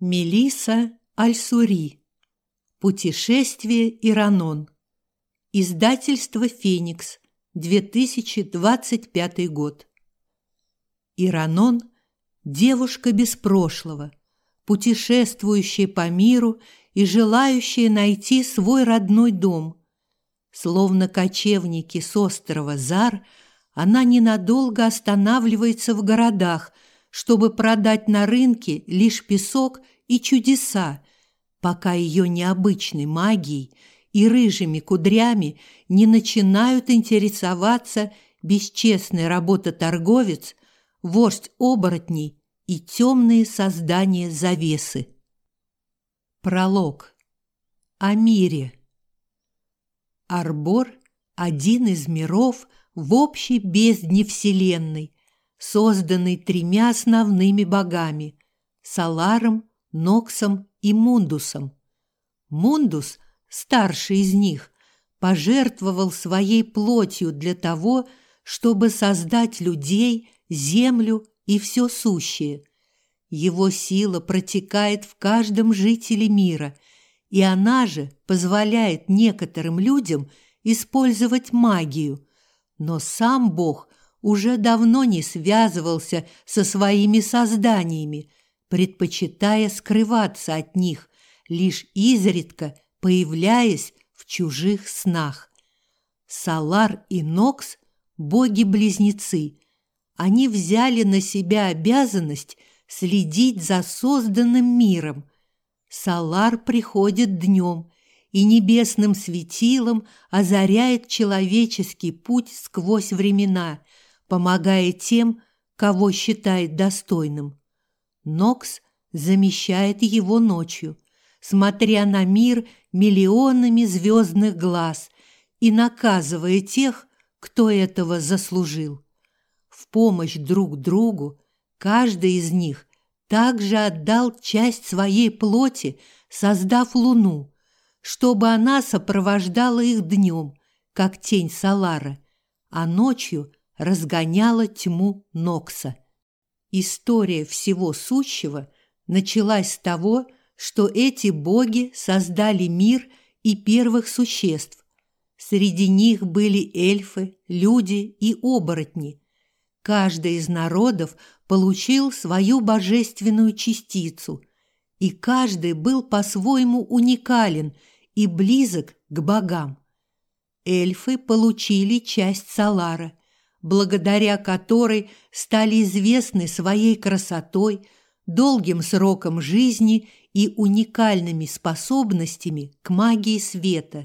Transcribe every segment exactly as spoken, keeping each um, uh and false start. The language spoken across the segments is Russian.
Мелисса Аль-Сури. Путешествие Иранон. Издательство «Феникс», две тысячи двадцать пятый год. Иранон – девушка без прошлого, путешествующая по миру и желающая найти свой родной дом. Словно кочевники с острова Зар, она ненадолго останавливается в городах, чтобы продать на рынке лишь песок и чудеса, пока ее необычной магией и рыжими кудрями не начинают интересоваться бесчестный работоторговец, вождь оборотней и темные создания завесы. Пролог. О мире. Арбор – один из миров в общей бездне Вселенной, созданный тремя основными богами – Соларом, Ноксом и Мундусом. Мундус, старший из них, пожертвовал своей плотью для того, чтобы создать людей, землю и все сущее. Его сила протекает в каждом жителе мира, и она же позволяет некоторым людям использовать магию, но сам Бог уже давно не связывался со своими созданиями, предпочитая скрываться от них, лишь изредка появляясь в чужих снах. Солар и Нокс – боги-близнецы. Они взяли на себя обязанность следить за созданным миром. Солар приходит днем и небесным светилом озаряет человеческий путь сквозь времена, помогая тем, кого считает достойным. Нокс замещает его ночью, смотря на мир миллионами звездных глаз и наказывая тех, кто этого заслужил. В помощь друг другу каждый из них также отдал часть своей плоти, создав луну, чтобы она сопровождала их днем, как тень Солара, а ночью разгоняла тьму Нокса. История всего сущего началась с того, что эти боги создали мир и первых существ. Среди них были эльфы, люди и оборотни. Каждый из народов получил свою божественную частицу, и каждый был по-своему уникален и близок к богам. Эльфы получили часть Солара, благодаря которой стали известны своей красотой, долгим сроком жизни и уникальными способностями к магии света.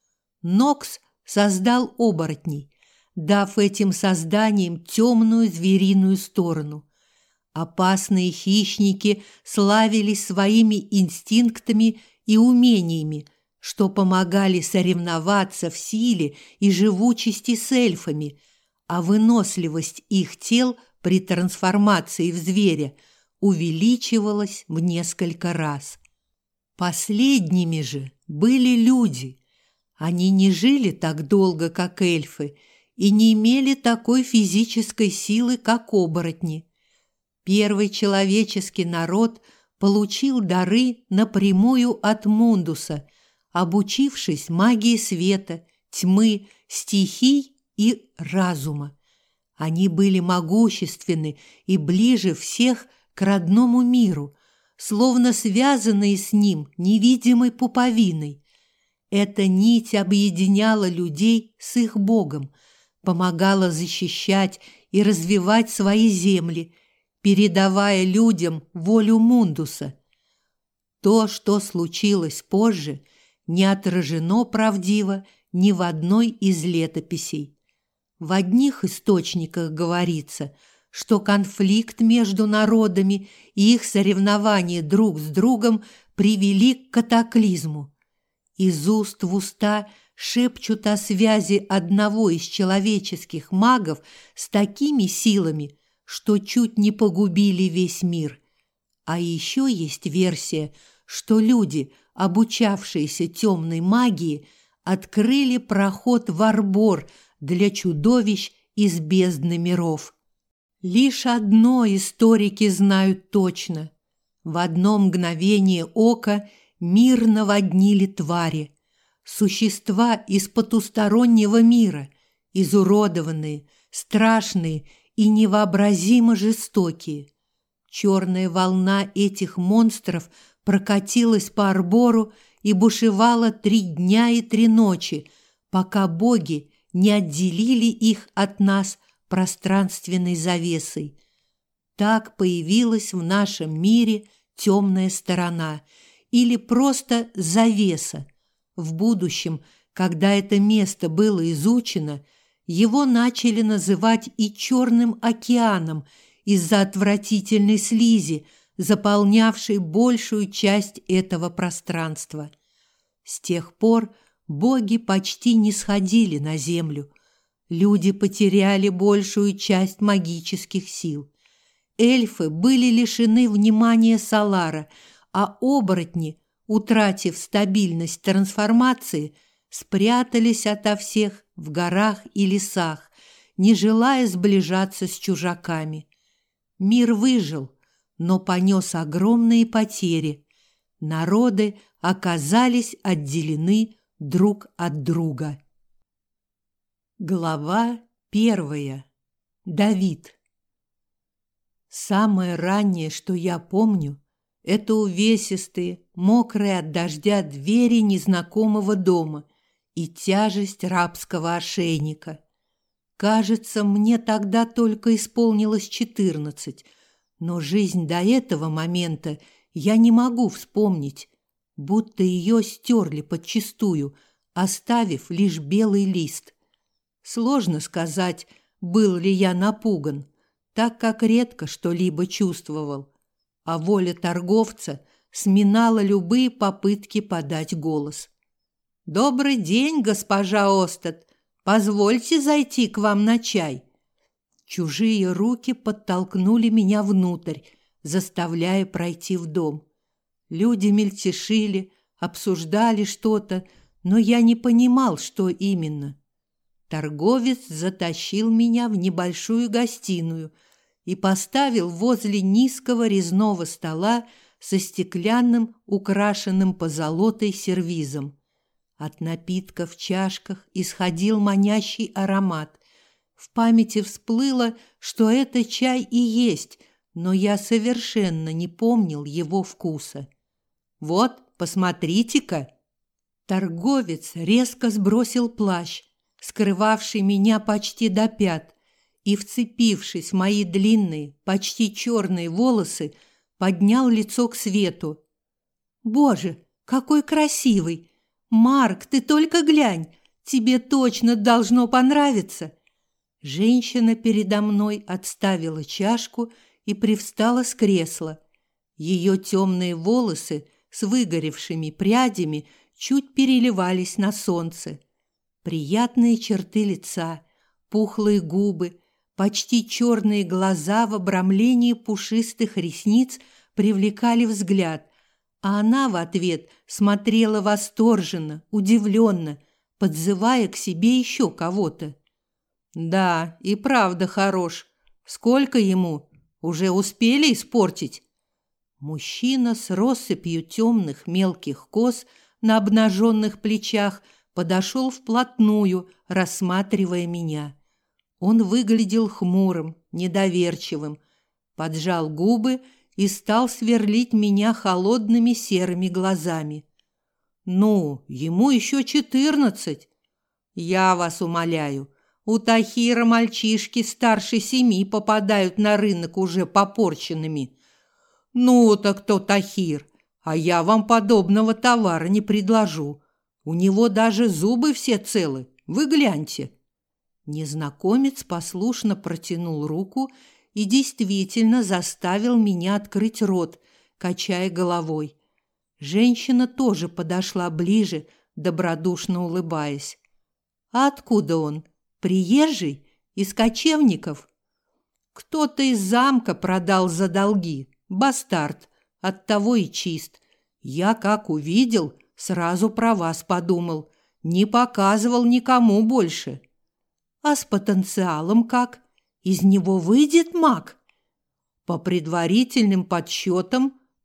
Нокс создал оборотней, дав этим созданиям темную звериную сторону. Опасные хищники славились своими инстинктами и умениями, что помогали соревноваться в силе и живучести с эльфами, а выносливость их тел при трансформации в зверя увеличивалась в несколько раз. Последними же были люди. Они не жили так долго, как эльфы, и не имели такой физической силы, как оборотни. Первый человеческий народ получил дары напрямую от Мундуса, обучившись магии света, тьмы, стихий и разума. Они были могущественны и ближе всех к родному миру, словно связанные с ним невидимой пуповиной. Эта нить объединяла людей с их Богом, помогала защищать и развивать свои земли, передавая людям волю Мундуса. То, что случилось позже, не отражено правдиво ни в одной из летописей. В одних источниках говорится, что конфликт между народами и их соревнования друг с другом привели к катаклизму. Из уст в уста шепчут о связи одного из человеческих магов с такими силами, что чуть не погубили весь мир. А еще есть версия, что люди, обучавшиеся темной магии, открыли проход в Арбор для чудовищ из бездны миров. Лишь одно историки знают точно. В одно мгновение ока мир наводнили твари, существа из потустороннего мира, изуродованные, страшные и невообразимо жестокие. Черная волна этих монстров прокатилась по Арбору и бушевала три дня и три ночи, пока боги не отделили их от нас пространственной завесой. Так появилась в нашем мире темная сторона или просто завеса. В будущем, когда это место было изучено, его начали называть и Черным океаном из-за отвратительной слизи, заполнявшей большую часть этого пространства. С тех пор боги почти не сходили на землю. Люди потеряли большую часть магических сил. Эльфы были лишены внимания Салара, а оборотни, утратив стабильность трансформации, спрятались ото всех в горах и лесах, не желая сближаться с чужаками. Мир выжил, но понес огромные потери. Народы оказались отделены друг от друга. Глава первая. Давид. Самое раннее, что я помню, это увесистые, мокрые от дождя двери незнакомого дома и тяжесть рабского ошейника. Кажется, мне тогда только исполнилось четырнадцать, но жизнь до этого момента я не могу вспомнить, будто ее стерли подчистую, оставив лишь белый лист. Сложно сказать, был ли я напуган, так как редко что-либо чувствовал, а воля торговца сминала любые попытки подать голос. «Добрый день, госпожа Остад! Позвольте зайти к вам на чай!» Чужие руки подтолкнули меня внутрь, заставляя пройти в дом. Люди мельтешили, обсуждали что-то, но я не понимал, что именно. Торговец затащил меня в небольшую гостиную и поставил возле низкого резного стола со стеклянным, украшенным позолотой сервизом. От напитка в чашках исходил манящий аромат. В памяти всплыло, что это чай и есть, но я совершенно не помнил его вкуса. «Вот, посмотрите-ка!» Торговец резко сбросил плащ, скрывавший меня почти до пят, и, вцепившись в мои длинные, почти черные волосы, поднял лицо к свету. «Боже, какой красивый! Марк, ты только глянь! Тебе точно должно понравиться!» Женщина передо мной отставила чашку и привстала с кресла. Ее темные волосы с выгоревшими прядями чуть переливались на солнце. Приятные черты лица, пухлые губы, почти черные глаза в обрамлении пушистых ресниц привлекали взгляд, а она в ответ смотрела восторженно, удивленно, подзывая к себе еще кого-то. «Да, и правда хорош. Сколько ему? Уже успели испортить?» Мужчина с россыпью темных мелких кос на обнаженных плечах подошел вплотную, рассматривая меня. Он выглядел хмурым, недоверчивым, поджал губы и стал сверлить меня холодными серыми глазами. «Ну, ему еще четырнадцать. Я вас умоляю, у Тахира мальчишки старше семи попадают на рынок уже попорченными. Ну, так кто Тахир, а я вам подобного товара не предложу. У него даже зубы все целы, вы гляньте». Незнакомец послушно протянул руку и действительно заставил меня открыть рот, качая головой. Женщина тоже подошла ближе, добродушно улыбаясь. «А откуда он? Приезжий? Из кочевников?» «Кто-то из замка продал за долги. Бастард. Оттого и чист. Я, как увидел, сразу про вас подумал. Не показывал никому больше». «А с потенциалом как? Из него выйдет маг?» «По предварительным подсчетам,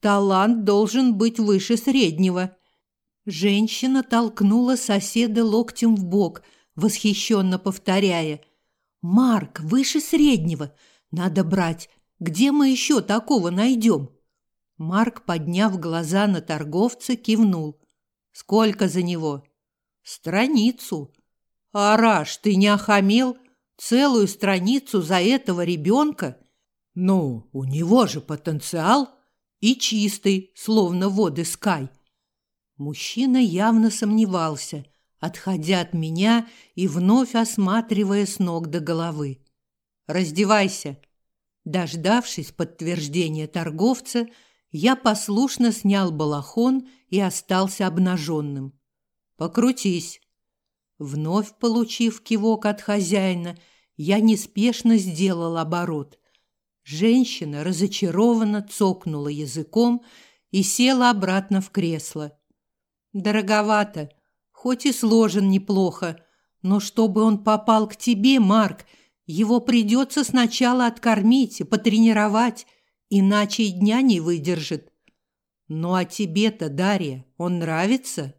Талант должен быть выше среднего». Женщина толкнула соседа локтем в бок, восхищенно повторяя: «Марк, выше среднего. Надо брать. Где мы еще такого найдем?» Марк, подняв глаза на торговца, кивнул. «Сколько за него?» «Страницу». «Араш, ты не охамел? Целую страницу за этого ребенка?» «Ну, у него же потенциал. И чистый, словно воды Скай». Мужчина явно сомневался, отходя от меня и вновь осматривая с ног до головы. «Раздевайся». Дождавшись подтверждения торговца, я послушно снял балахон и остался обнаженным. «Покрутись». Вновь получив кивок от хозяина, я неспешно сделал оборот. Женщина разочарованно цокнула языком и села обратно в кресло. «Дороговато, хоть и сложен неплохо, но чтобы он попал к тебе, Марк, его придется сначала откормить и потренировать, иначе и дня не выдержит. Ну а тебе-то, Дарья, он нравится?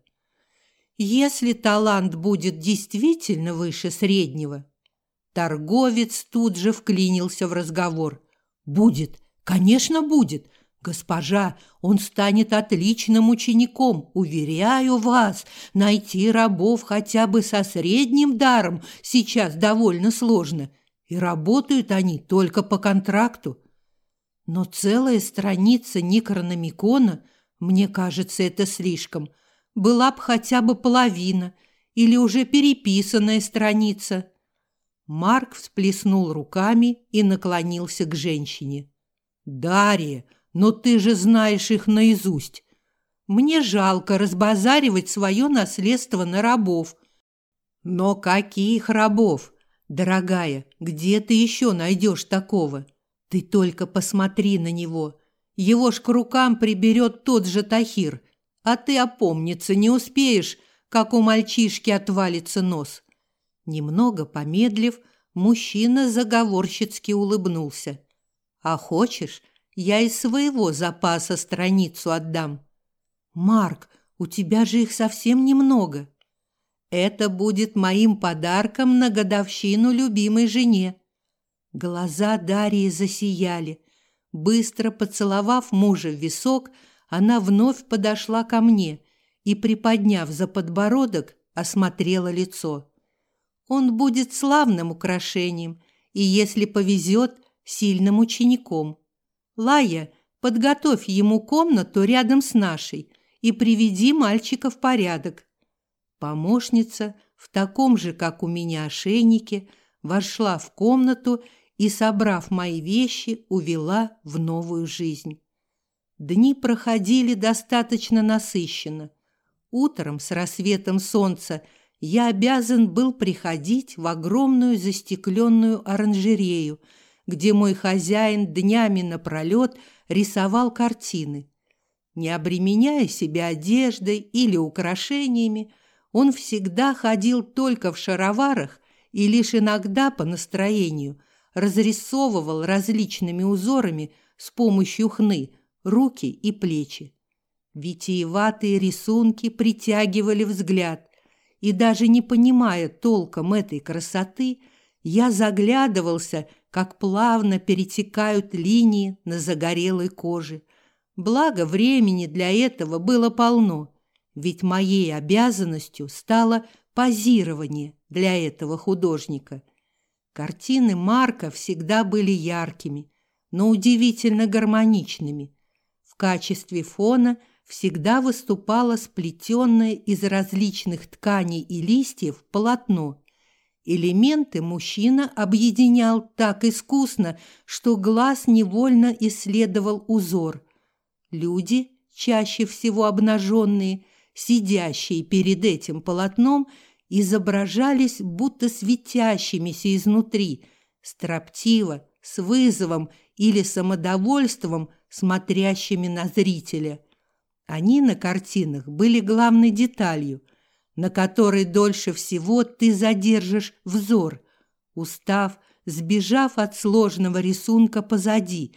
Если талант будет действительно выше среднего». Торговец тут же вклинился в разговор. «Будет, конечно, будет. Госпожа, он станет отличным учеником, уверяю вас. Найти рабов хотя бы со средним даром сейчас довольно сложно, и работают они только по контракту. Но целая страница Некрономикона, мне кажется, это слишком. Была б хотя бы половина или уже переписанная страница». Марк всплеснул руками и наклонился к женщине. «Дарья, но ты же знаешь их наизусть. Мне жалко разбазаривать свое наследство на рабов». «Но каких рабов? Дорогая, где ты еще найдешь такого? Ты только посмотри на него. Его ж к рукам приберет тот же Тахир, а ты опомниться не успеешь, как у мальчишки отвалится нос». Немного помедлив, мужчина заговорщицки улыбнулся. «А хочешь, я из своего запаса страницу отдам?» «Марк, у тебя же их совсем немного». «Это будет моим подарком на годовщину любимой жене». Глаза Дарьи засияли. Быстро поцеловав мужа в висок, она вновь подошла ко мне и, приподняв за подбородок, осмотрела лицо. «Он будет славным украшением и, если повезет, сильным учеником. Лая, подготовь ему комнату рядом с нашей и приведи мальчика в порядок». Помощница в таком же, как у меня, ошейнике вошла в комнату и, собрав мои вещи, увела в новую жизнь. Дни проходили достаточно насыщенно. Утром с рассветом солнца я обязан был приходить в огромную застекленную оранжерею, где мой хозяин днями напролет рисовал картины. Не обременяя себя одеждой или украшениями, он всегда ходил только в шароварах и лишь иногда по настроению разрисовывал различными узорами с помощью хны руки и плечи. Витиеватые рисунки притягивали взгляд, и даже не понимая толком этой красоты, я заглядывался, как плавно перетекают линии на загорелой коже. Благо, времени для этого было полно, ведь моей обязанностью стало позирование для этого художника. Картины Марка всегда были яркими, но удивительно гармоничными. В качестве фона всегда выступало сплетенное из различных тканей и листьев полотно. Элементы мужчина объединял так искусно, что глаз невольно исследовал узор. Люди, чаще всего обнаженные, сидящие перед этим полотном, изображались будто светящимися изнутри, строптиво, с вызовом или самодовольством, смотрящими на зрителя. Они на картинах были главной деталью, на которой дольше всего ты задержишь взор, устав, сбежав от сложного рисунка позади,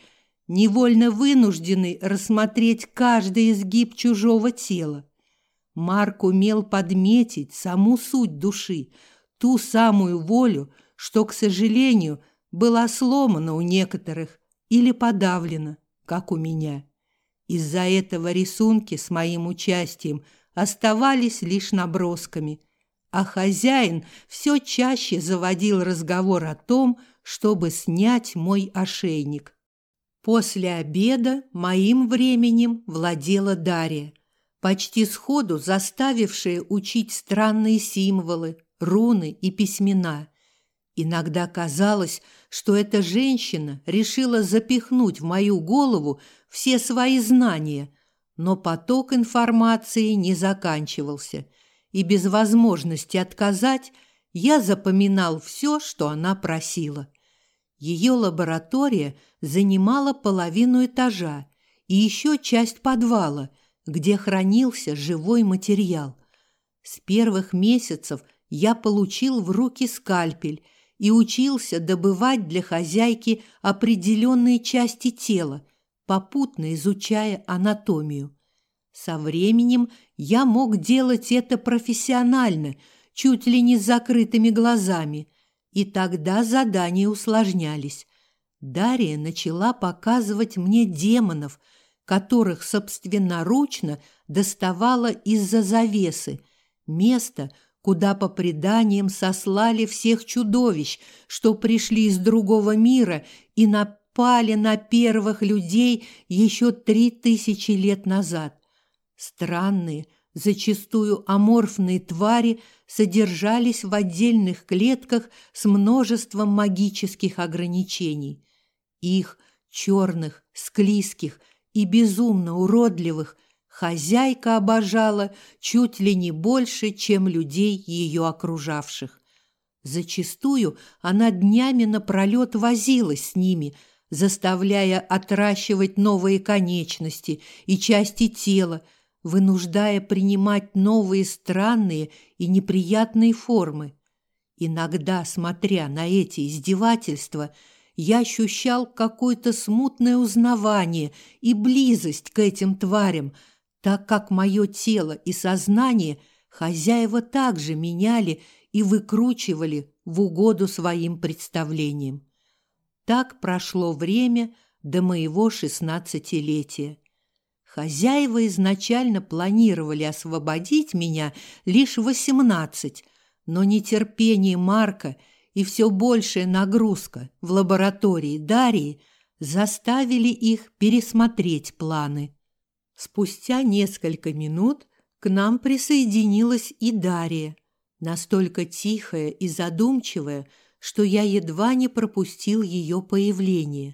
невольно вынужденный рассмотреть каждый изгиб чужого тела. Марк умел подметить саму суть души, ту самую волю, что, к сожалению, была сломана у некоторых или подавлена, как у меня. Из-за этого рисунки с моим участием оставались лишь набросками, а хозяин все чаще заводил разговор о том, чтобы снять мой ошейник. После обеда моим временем владела Дарья, почти сходу заставившая учить странные символы, руны и письмена. Иногда казалось, что эта женщина решила запихнуть в мою голову все свои знания, но поток информации не заканчивался, и без возможности отказать я запоминал все, что она просила. Ее лаборатория занимала половину этажа и еще часть подвала, где хранился живой материал. С первых месяцев я получил в руки скальпель и учился добывать для хозяйки определенные части тела, попутно изучая анатомию. Со временем я мог делать это профессионально, чуть ли не с закрытыми глазами, и тогда задания усложнялись. Дарья начала показывать мне демонов, которых собственноручно доставала из-за завесы, место, куда по преданиям сослали всех чудовищ, что пришли из другого мира и напали на первых людей еще три тысячи лет назад. Странные, зачастую аморфные твари содержались в отдельных клетках с множеством магических ограничений. Их, черных, склизких и безумно уродливых, хозяйка обожала чуть ли не больше, чем людей, ее окружавших. Зачастую она днями напролет возилась с ними, заставляя отращивать новые конечности и части тела, вынуждая принимать новые странные и неприятные формы. Иногда, смотря на эти издевательства, я ощущал какое-то смутное узнавание и близость к этим тварям, так как мое тело и сознание хозяева также меняли и выкручивали в угоду своим представлениям. Так прошло время до моего шестнадцатилетия. Хозяева изначально планировали освободить меня лишь в восемнадцать, но нетерпение Марка и все большая нагрузка в лаборатории Дарьи заставили их пересмотреть планы. Спустя несколько минут к нам присоединилась и Дарья, настолько тихая и задумчивая, что я едва не пропустил ее появление.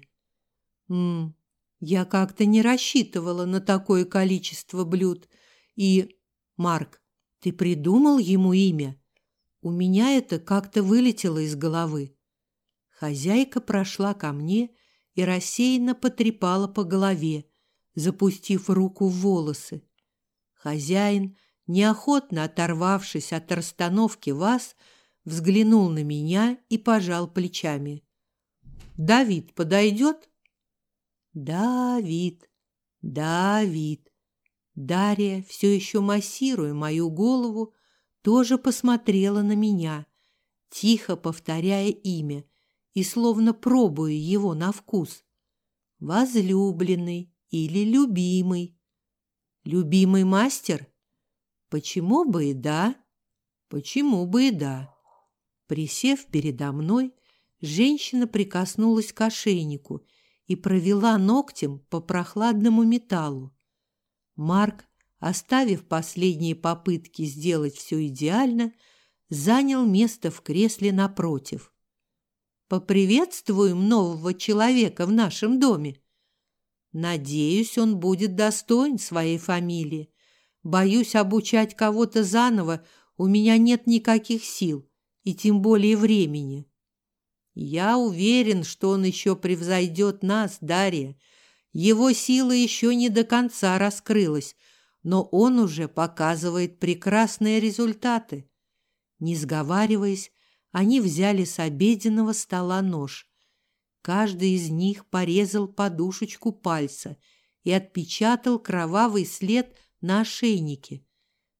«М, я как-то не рассчитывала на такое количество блюд. И, Марк, ты придумал ему имя? У меня это как-то вылетело из головы». Хозяйка прошла ко мне и рассеянно потрепала по голове, запустив руку в волосы. Хозяин, неохотно оторвавшись от расстановки ваз, взглянул на меня и пожал плечами. «Давид подойдет?» «Давид, Давид». Дарья, все еще массируя мою голову, тоже посмотрела на меня, тихо повторяя имя и словно пробуя его на вкус. «Возлюбленный или любимый?» «Любимый мастер?» «Почему бы и да?» «Почему бы и да?» Присев передо мной, женщина прикоснулась к ошейнику и провела ногтем по прохладному металлу. Марк, оставив последние попытки сделать все идеально, занял место в кресле напротив. «Поприветствуем нового человека в нашем доме. Надеюсь, он будет достоин своей фамилии. Боюсь, обучать кого-то заново у меня нет никаких сил и тем более времени. Я уверен, что он еще превзойдет нас, Дарья. Его сила еще не до конца раскрылась, но он уже показывает прекрасные результаты». Не сговариваясь, они взяли с обеденного стола нож. Каждый из них порезал подушечку пальца и отпечатал кровавый след на ошейнике.